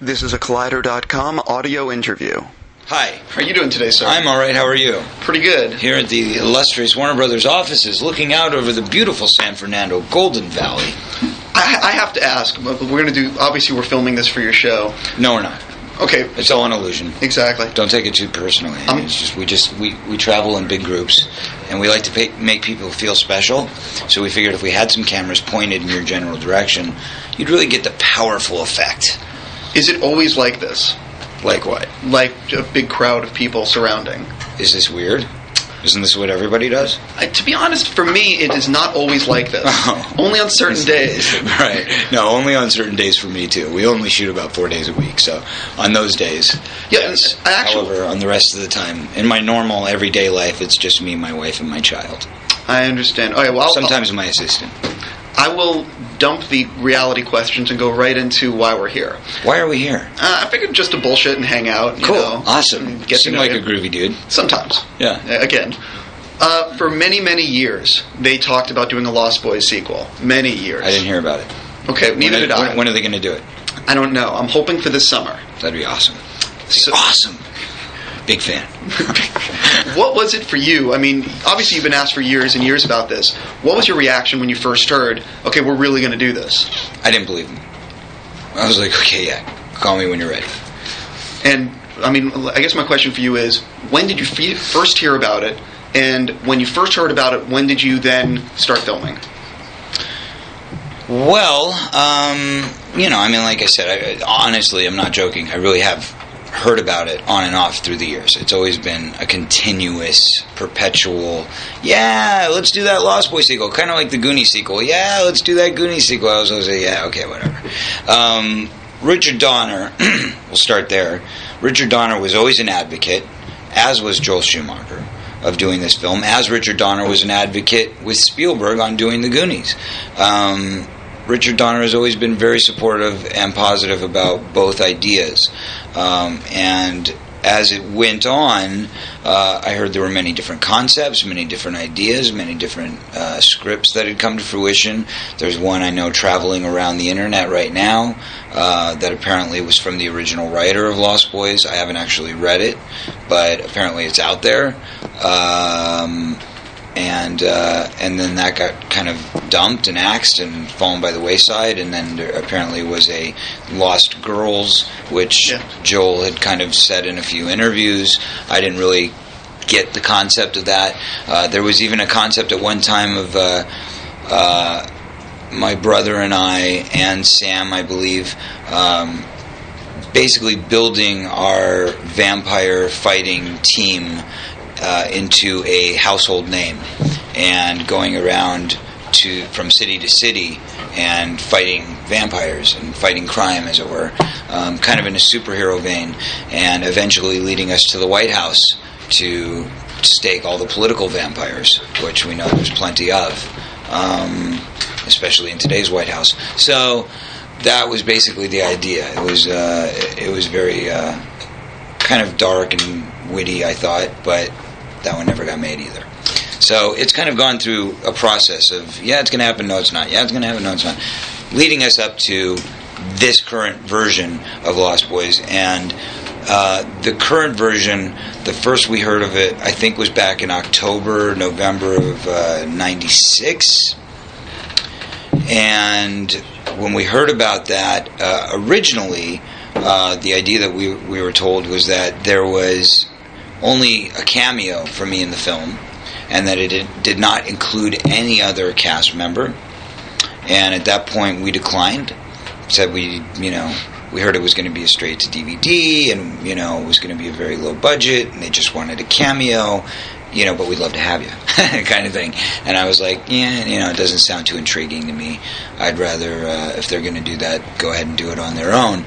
This is a Collider.com audio interview. Hi. How are you doing today, sir? I'm all right. How are you? Pretty good. Here at the illustrious Warner Brothers offices, looking out over the beautiful San Fernando Golden Valley. I have to ask, we're going to do, obviously we're filming this for your show. No, we're not. Okay. It's all an illusion. Exactly. Don't take it too personally. It's just we travel in big groups, and we like to make people feel special. So we figured if we had some cameras pointed in your general direction, you'd really get the powerful effect. Is it always like this? Like what? Like a big crowd of people surrounding. Is this weird? Isn't this what everybody does? To be honest, for me, it is not always like this. Oh. Only on certain days. Right. No, only on certain days for me, too. We only shoot about 4 days a week, so on those days. Yeah, yes. However, on the rest of the time, in my normal, everyday life, it's just me, my wife, and my child. I understand. Okay, well, sometimes my assistant. I will dump the reality questions and go right into why we're here. Why are we here? I figured just to bullshit and hang out. Cool. You know, awesome. Seem like a groovy dude. Sometimes. Yeah. Again. For many, many years, they talked about doing a Lost Boys sequel. Many years. I didn't hear about it. Okay, neither did I. When are they going to do it? I don't know. I'm hoping for this summer. That'd be awesome. Awesome. Big fan. What was it for you? I mean, obviously you've been asked for years and years about this. What was your reaction when you first heard, okay, we're really going to do this? I didn't believe him. I was like, okay, yeah, call me when you're ready. And, I mean, I guess my question for you is, when did you first hear about it? And when you first heard about it, when did you then start filming? Well, I mean, like I said, honestly, I'm not joking. I really have heard about it on and off through the years. It's always been a continuous, perpetual, yeah, let's do that Lost Boys sequel. Kind of like the Goonies sequel. Yeah, let's do that Goonies sequel. I was always like, yeah, okay, whatever. Richard Donner, we'll start there. Richard Donner was always an advocate, as was Joel Schumacher, of doing this film, as Richard Donner was an advocate with Spielberg on doing the Goonies. Richard Donner has always been very supportive and positive about both ideas. And as it went on, I heard there were many different concepts, many different ideas, many different scripts that had come to fruition. There's one I know traveling around the internet right now that apparently was from the original writer of Lost Boys. I haven't actually read it, but apparently it's out there. And then that got kind of dumped and axed and fallen by the wayside, and then there apparently was a Lost Girls, which Joel had kind of said in a few interviews. I didn't really get the concept of that. There was even a concept at one time of my brother and I and Sam, I believe, basically building our vampire fighting team into a household name and going around from city to city and fighting vampires and fighting crime, as it were, kind of in a superhero vein, and eventually leading us to the White House to stake all the political vampires, which we know there's plenty of, especially in today's White House. So that was basically the idea. It was very kind of dark and witty, I thought, but that one never got made either. So it's kind of gone through a process of, yeah, it's going to happen, no, it's not. Yeah, it's going to happen, no, it's not. Leading us up to this current version of Lost Boys. And the current version, the first we heard of it, I think was back in November of 96. And when we heard about that, originally, the idea that we were told was that there was only a cameo for me in the film, and that it did not include any other cast member. And at that point, we declined. Said we heard it was going to be a straight to DVD, and it was going to be a very low budget, and they just wanted a cameo, but we'd love to have you, kind of thing. And I was like, it doesn't sound too intriguing to me. I'd rather, if they're going to do that, go ahead and do it on their own.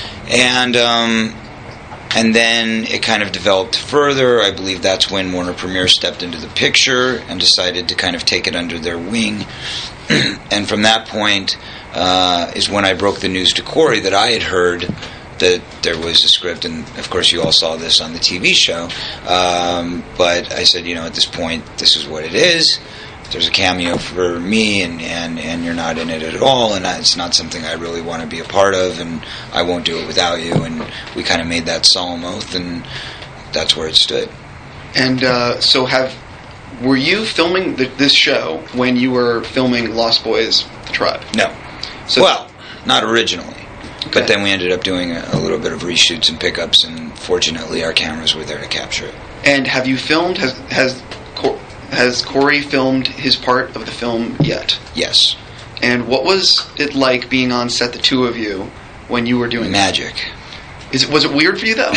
And then it kind of developed further. I believe that's when Warner Premiere stepped into the picture and decided to kind of take it under their wing. And from that point is when I broke the news to Corey that I had heard that there was a script, and of course you all saw this on the TV show. But I said, at this point, this is what it is. there's a cameo for me, and you're not in it at all, and it's not something I really want to be a part of, and I won't do it without you. And we kind of made that solemn oath, and that's where it stood. And were you filming this show when you were filming Lost Boys: The Tribe? No. Well, not originally. Okay. But then we ended up doing a little bit of reshoots and pickups, and fortunately our cameras were there to capture it. And have you filmed, has Corey filmed his part of the film yet? Yes. And what was it like being on set, the two of you, when you were doing magic? Was it weird for you, though?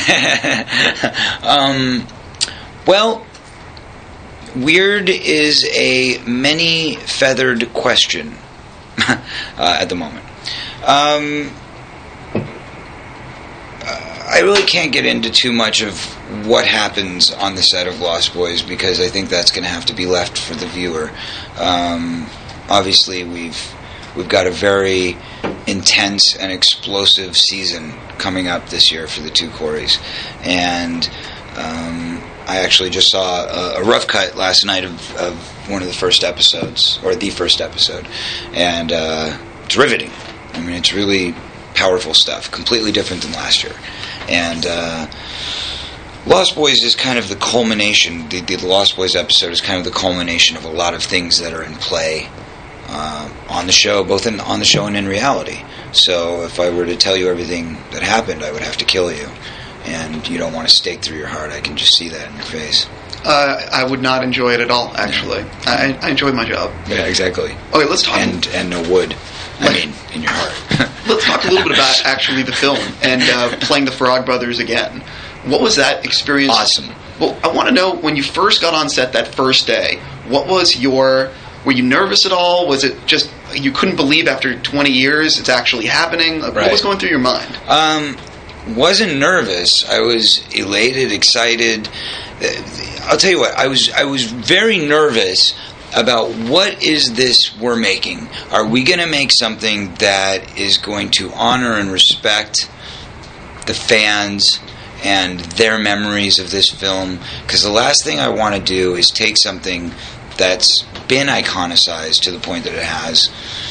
Well, weird is a many-feathered question at the moment. I really can't get into too much of what happens on the set of Lost Boys, because I think that's going to have to be left for the viewer. Obviously, we've got a very intense and explosive season coming up this year for the two Coreys, and I actually just saw a rough cut last night of one of the first episodes, or the first episode, and it's riveting. I mean, it's really powerful stuff, completely different than last year. And Lost Boys is kind of the culmination. The Lost Boys episode is kind of the culmination of a lot of things that are in play on the show, both on the show and in reality. So if I were to tell you everything that happened, I would have to kill you. And you don't want to stake through your heart. I can just see that in your face. I would not enjoy it at all, actually. I enjoyed my job. Yeah, exactly. Okay, let's talk. And no wood. In your heart. Let's talk a little bit about actually the film and playing the Frog Brothers again. What was that experience? Awesome. Well, I want to know, when you first got on set that first day, were you nervous at all? Was it just you couldn't believe after 20 years it's actually happening? Right. What was going through your mind? Wasn't nervous. I was elated, excited. I'll tell you what, I was very nervous about what is this we're making. Are we going to make something that is going to honor and respect the fans and their memories of this film? Because the last thing I want to do is take something that's been iconicized to the point that it has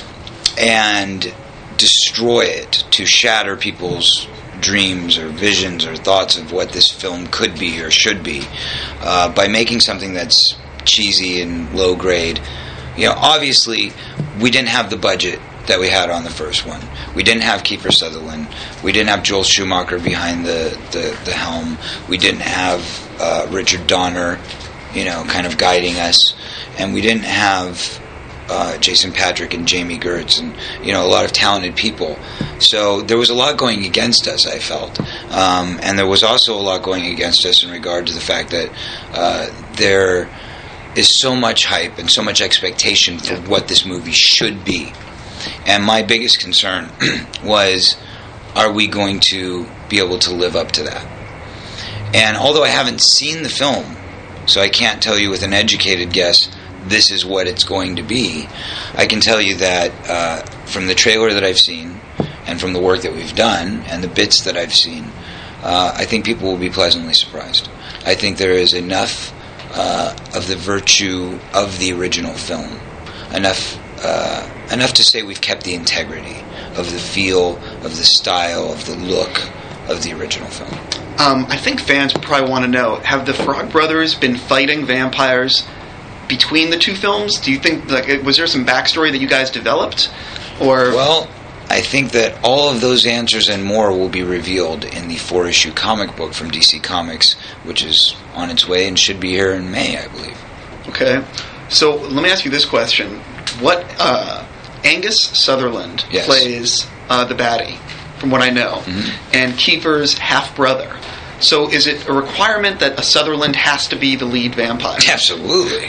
and destroy it, to shatter people's dreams or visions or thoughts of what this film could be or should be, by making something that's cheesy and low grade. You know, obviously we didn't have the budget that we had on the first one. We didn't have Kiefer Sutherland. We didn't have Joel Schumacher behind the helm. We didn't have Richard Donner, kind of guiding us, and we didn't have Jason Patric and Jamie Gertz and a lot of talented people. So there was a lot going against us, I felt, and there was also a lot going against us in regard to the fact that there is so much hype and so much expectation for what this movie should be. And my biggest concern was, are we going to be able to live up to that? And although I haven't seen the film, so I can't tell you with an educated guess this is what it's going to be, I can tell you that from the trailer that I've seen and from the work that we've done and the bits that I've seen, I think people will be pleasantly surprised. I think there is enough of the virtue of the original film, enough to say we've kept the integrity of the feel, of the style, of the look of the original film. I think fans probably want to know, have the Frog Brothers been fighting vampires between the two films? Do you think, was there some backstory that you guys developed? Or well, I think that all of those answers and more will be revealed in the 4-issue comic book from DC Comics, which is on its way and should be here in May, I believe. Okay. So let me ask you this question. What Angus Sutherland plays the baddie, from what I know, and Kiefer's half-brother. So is it a requirement that a Sutherland has to be the lead vampire? Absolutely.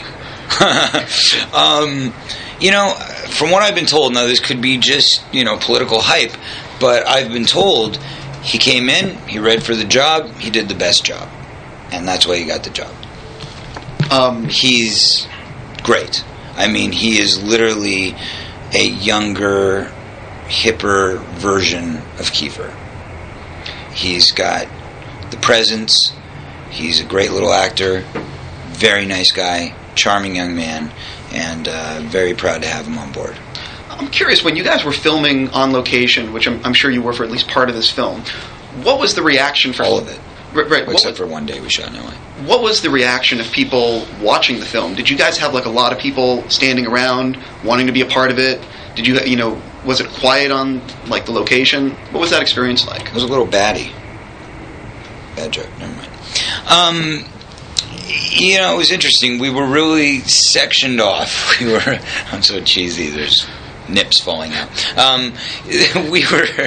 From what I've been told, now this could be just, political hype, but I've been told he came in, he read for the job, he did the best job. And that's why he got the job. He's great. I mean, he is literally a younger, hipper version of Kiefer. He's got the presence. He's a great little actor. Very nice guy. Charming young man. and very proud to have him on board. I'm curious, when you guys were filming on location, which I'm sure you were for at least part of this film, what was the reaction for all of it? Right, except for one day we shot in LA. What was the reaction of people watching the film? Did you guys have like a lot of people standing around wanting to be a part of it? Did you was it quiet on like the location? What was that experience like? It was a little baddie. Bad joke. Never mind. It was interesting. We were really sectioned off. I'm so cheesy. There's nips falling out. We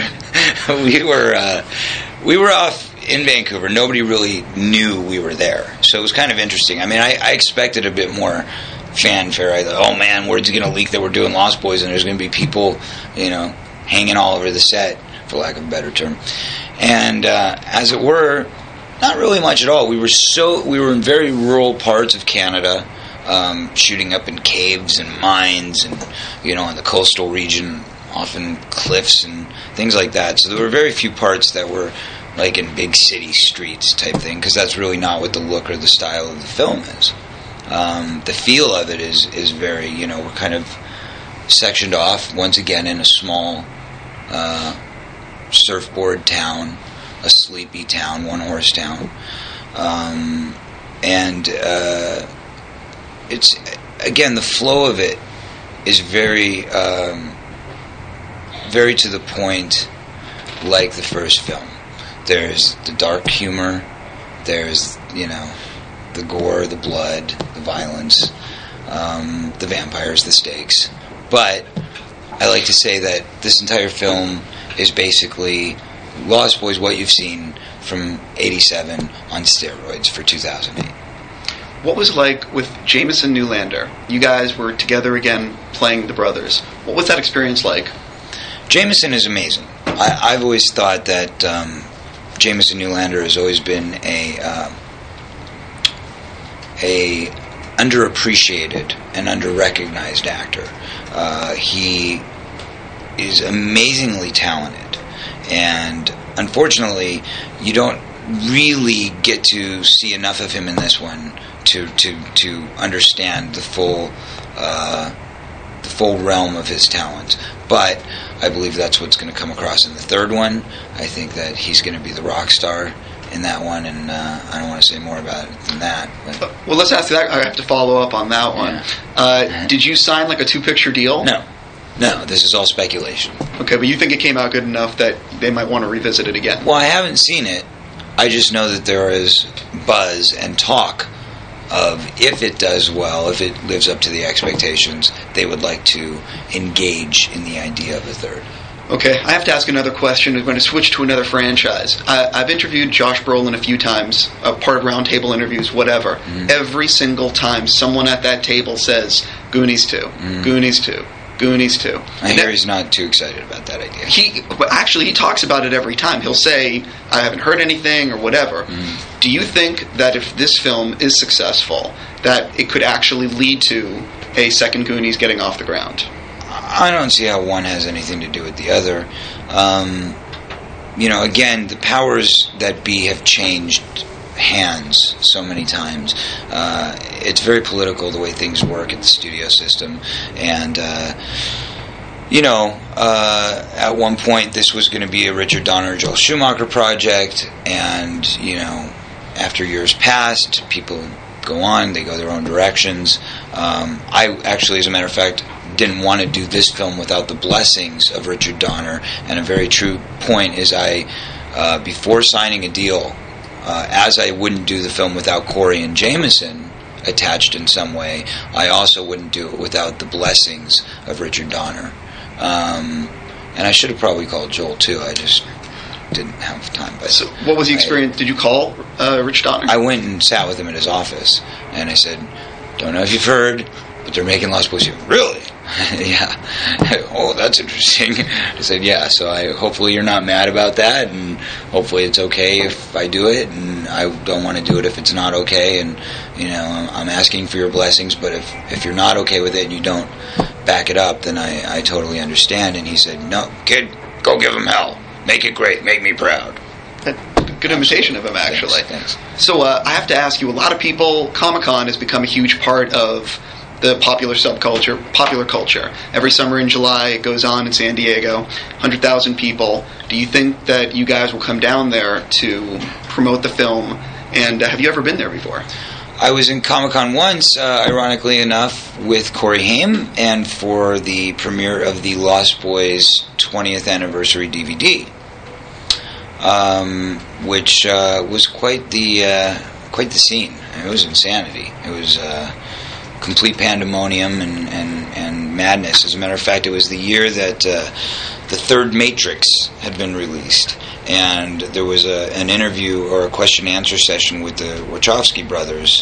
were off in Vancouver. Nobody really knew we were there, so it was kind of interesting. I mean, I expected a bit more fanfare. I thought, oh man, word's going to leak that we're doing Lost Boys, and there's going to be people, hanging all over the set, for lack of a better term. And as it were, not really much at all. We were in very rural parts of Canada, shooting up in caves and mines, and in the coastal region, often cliffs and things like that. So there were very few parts that were like in big city streets type thing, because that's really not what the look or the style of the film is. The feel of it is very, we're kind of sectioned off once again in a small surfboard town, a sleepy town, one-horse town, and it's, again, the flow of it is very very to the point, like the first film. There's the dark humor, there's, the gore, the blood, the violence, the vampires, the stakes. But I like to say that this entire film is basically Lost Boys, what you've seen from 87 on steroids for 2008. What was it like with Jamison Newlander? You guys were together again playing the brothers. What was that experience like? Jamison is amazing. I've always thought that Jamison Newlander has always been a underappreciated and underrecognized actor. He is amazingly talented, and unfortunately, you don't really get to see enough of him in this one to understand the full realm of his talent. But I believe that's what's going to come across in the third one. I think that he's going to be the rock star in that one, and I don't want to say more about it than that. But. Well, let's ask that. I have to follow up on that one. Yeah. Did you sign like a 2-picture deal? No, this is all speculation. Okay, but you think it came out good enough that they might want to revisit it again? Well, I haven't seen it. I just know that there is buzz and talk of, if it does well, if it lives up to the expectations, they would like to engage in the idea of a third. Okay, I have to ask another question. We're going to switch to another franchise. I've interviewed Josh Brolin a few times, part of roundtable interviews, whatever. Mm-hmm. Every single time someone at that table says, Goonies 2, mm-hmm. Goonies 2, Goonies 2. I hear he's not too excited about that idea. He talks about it every time. He'll say, I haven't heard anything, or whatever. Mm-hmm. Do you think that if this film is successful, that it could actually lead to a second Goonies getting off the ground? I don't see how one has anything to do with the other. Again, the powers that be have changed hands so many times. It's very political the way things work at the studio system. And, at one point this was going to be a Richard Donner, Joel Schumacher project. And, after years passed, people go on, they go their own directions. I actually, as a matter of fact, didn't want to do this film without the blessings of Richard Donner, and a very true point is before signing a deal, as I wouldn't do the film without Corey and Jamison attached in some way, I also wouldn't do it without the blessings of Richard Donner. And I should have probably called Joel too, I just didn't have time. But so what was the experience? Did you call Rich Donner? I went and sat with him at his office, and I said, don't know if you've heard, but they're making Lost Boys here. Really? Yeah. Oh, that's interesting. I said, yeah, so hopefully you're not mad about that, and hopefully it's okay if I do it, and I don't want to do it if it's not okay, and, I'm asking for your blessings, but if you're not okay with it and you don't back it up, then I totally understand. And he said, no, kid, go give him hell. Make it great. Make me proud. Good imitation of him, actually. Thanks. So I have to ask you, a lot of people, Comic-Con has become a huge part of the popular culture. Every summer in July, it goes on in San Diego, 100,000 people. Do you think that you guys will come down there to promote the film? And have you ever been there before? I was in Comic-Con once, ironically enough, with Corey Haim, and for the premiere of the Lost Boys 20th anniversary DVD, which was quite the scene. It was insanity. It was complete pandemonium and madness. As a matter of fact, it was the year that the third Matrix had been released, and there was an interview or a question-and-answer session with the Wachowski brothers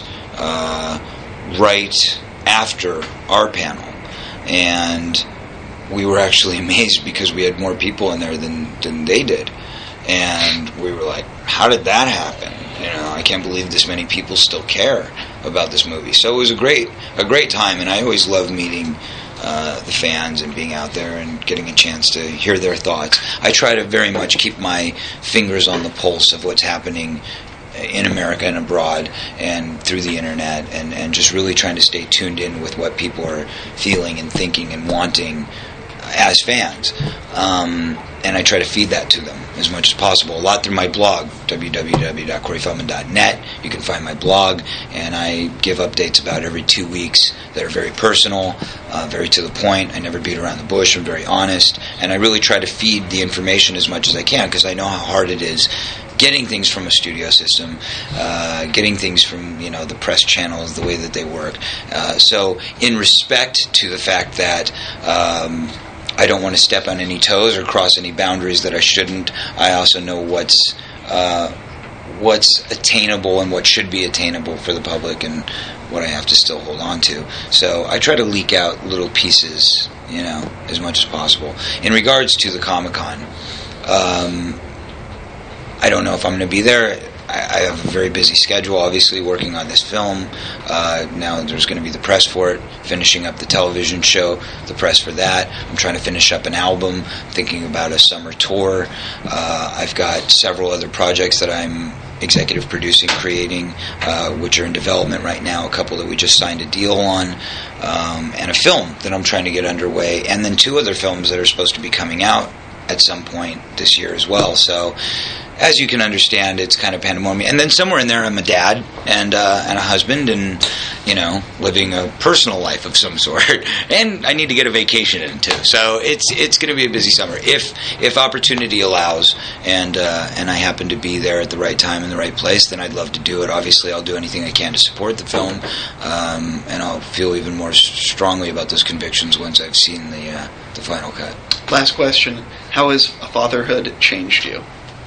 right after our panel, and we were actually amazed because we had more people in there than they did, and we were like, how did that happen? I can't believe this many people still care about this movie. So it was a great time, and I always love meeting the fans and being out there and getting a chance to hear their thoughts. I try to very much keep my fingers on the pulse of what's happening in America and abroad and through the internet, and just really trying to stay tuned in with what people are feeling and thinking and wanting as fans. And I try to feed that to them as much as possible. A lot through my blog, www.coreyfeldman.net. You can find my blog, and I give updates about every 2 weeks that are very personal, very to the point. I never beat around the bush. I'm very honest, and I really try to feed the information as much as I can, because I know how hard it is getting things from a studio system, getting things from the press channels, the way that they work. So in respect to the fact that I don't want to step on any toes or cross any boundaries that I shouldn't, I also know what's attainable and what should be attainable for the public and what I have to still hold on to. So I try to leak out little pieces, as much as possible. In regards to the Comic-Con, I don't know if I'm going to be there. I have a very busy schedule, obviously, working on this film. Now there's going to be the press for it, finishing up the television show, the press for that. I'm trying to finish up an album, thinking about a summer tour. I've got several other projects that I'm executive producing, creating, which are in development right now, a couple that we just signed a deal on, and a film that I'm trying to get underway, and then 2 other films that are supposed to be coming out at some point this year as well. So as you can understand, it's kind of pandemonium. And then somewhere in there, I'm a dad and a husband, and living a personal life of some sort. And I need to get a vacation in too. So it's going to be a busy summer if opportunity allows, and I happen to be there at the right time in the right place. Then I'd love to do it. Obviously, I'll do anything I can to support the film, and I'll feel even more strongly about those convictions once I've seen the final cut. Last question: how has fatherhood changed you?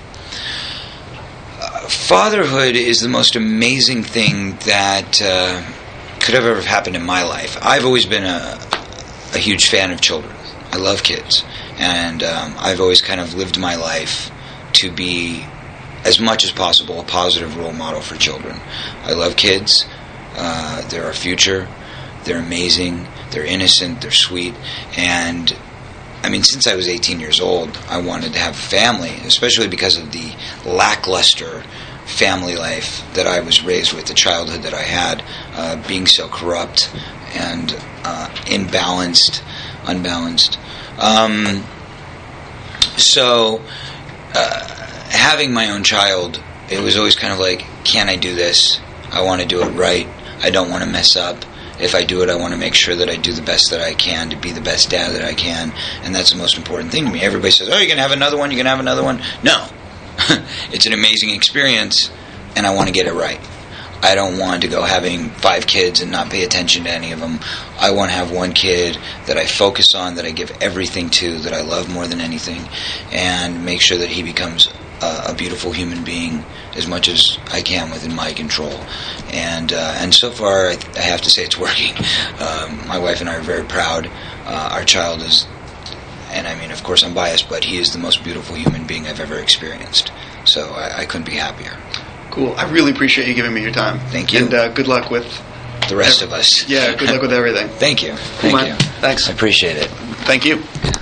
Fatherhood is the most amazing thing that could have ever happened in my life. I've always been a huge fan of children. I love kids, and I've always kind of lived my life to be, as much as possible, a positive role model for children. I love kids. They're our future. They're amazing. They're innocent. They're sweet. And since I was 18 years old, I wanted to have a family, especially because of the lackluster family life that I was raised with, the childhood that I had, being so corrupt and unbalanced. So having my own child, it was always kind of like, can I do this? I want to do it right. I don't want to mess up. If I do it, I want to make sure that I do the best that I can to be the best dad that I can, and that's the most important thing to me. Everybody says, oh, you're going to have another one, you're going to have another one. No. It's an amazing experience, and I want to get it right. I don't want to go having 5 kids and not pay attention to any of them. I want to have one kid that I focus on, that I give everything to, that I love more than anything, and make sure that he becomes a beautiful human being as much as I can within my control. And so far, I have to say it's working. My wife and I are very proud. Our child is, and of course I'm biased, but he is the most beautiful human being I've ever experienced. So I couldn't be happier. Cool. I really appreciate you giving me your time. Thank you. And good luck with the rest of us. Yeah, good luck with everything. Thank you. Cool, Thank you. Thanks. I appreciate it. Thank you.